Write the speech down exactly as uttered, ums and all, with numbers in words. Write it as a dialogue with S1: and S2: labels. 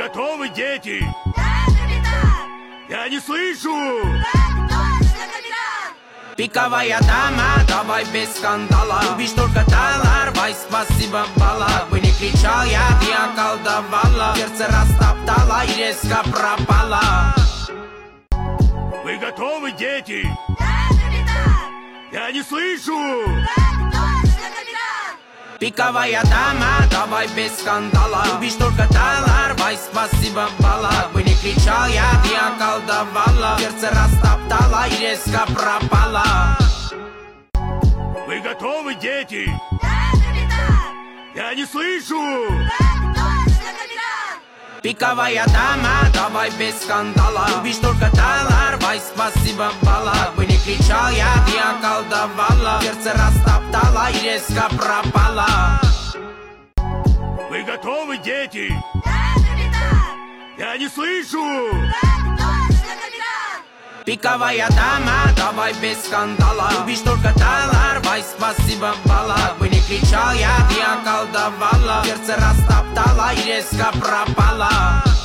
S1: готовы, дети?
S2: Да, капитан!
S1: Я не слышу!
S2: Так точно, капитан!
S3: Пиковая дама, давай без скандала. Любишь только талар, спасибо, бала. Как бы не кричал я, ты околдовала. Сердце растоптала и резко пропала.
S1: Вы готовы, дети?
S2: Да, капитан!
S1: Я не слышу!
S2: Так точно, капитан!
S3: Пиковая дама, давай без скандала. Любишь только талар, спасибо, бала. Как бы не кричал я, ты околдовала. Сердце растоптала и резко пропала.
S1: Вы готовы, дети?
S2: Да, капитан!
S1: Я не слышу!
S2: Так точно, капитан!
S3: Пиковая дама, давай без скандала. Любишь только талар, спасибо, бала. Как бы не кричал я, ты околдовала. Сердце растоптала и резко пропала.
S1: Вы готовы, дети?
S2: Да, капитан!
S1: Я не слышу!
S2: Так точно, капитан!
S3: Пиковая дама, давай без скандала. Любишь только талар, спасибо, бала. Как бы не кричал я, ты околдовала. Сердце растоптала и резко пропала.